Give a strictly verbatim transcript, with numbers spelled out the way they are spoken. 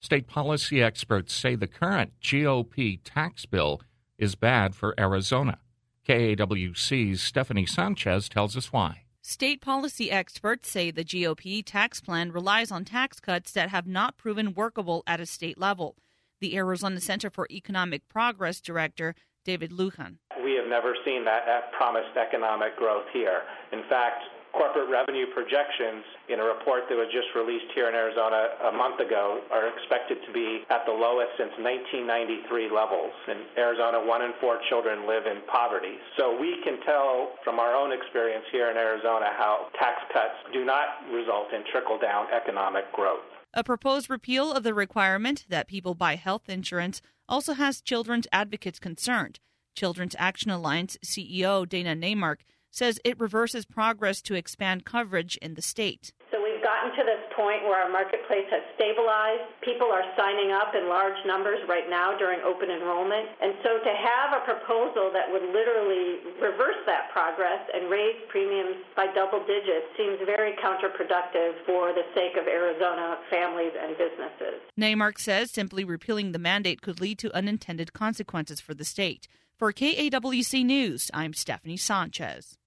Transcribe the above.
State policy experts say the current G O P tax bill is bad for Arizona. K A W C's Stephanie Sanchez tells us why. State policy experts say the G O P tax plan relies on tax cuts that have not proven workable at a state level. The Arizona Center for Economic Progress Director David Lujan. We have never seen that, that promised economic growth here. In fact, corporate revenue projections in a report that was just released here in Arizona a month ago are expected to be at the lowest since nineteen ninety-three levels. In Arizona, one in four children live in poverty. So we can tell from our own experience here in Arizona how tax cuts do not result in trickle-down economic growth. A proposed repeal of the requirement that people buy health insurance also has children's advocates concerned. Children's Action Alliance C E O Dana Neymark says it reverses progress to expand coverage in the state. So we've gotten to this point where our marketplace has stabilized. People are signing up in large numbers right now during open enrollment. And so to have a proposal that would literally reverse that progress and raise premiums by double digits seems very counterproductive for the sake of Arizona families and businesses. Neymark says simply repealing the mandate could lead to unintended consequences for the state. For K A W C News, I'm Stephanie Sanchez.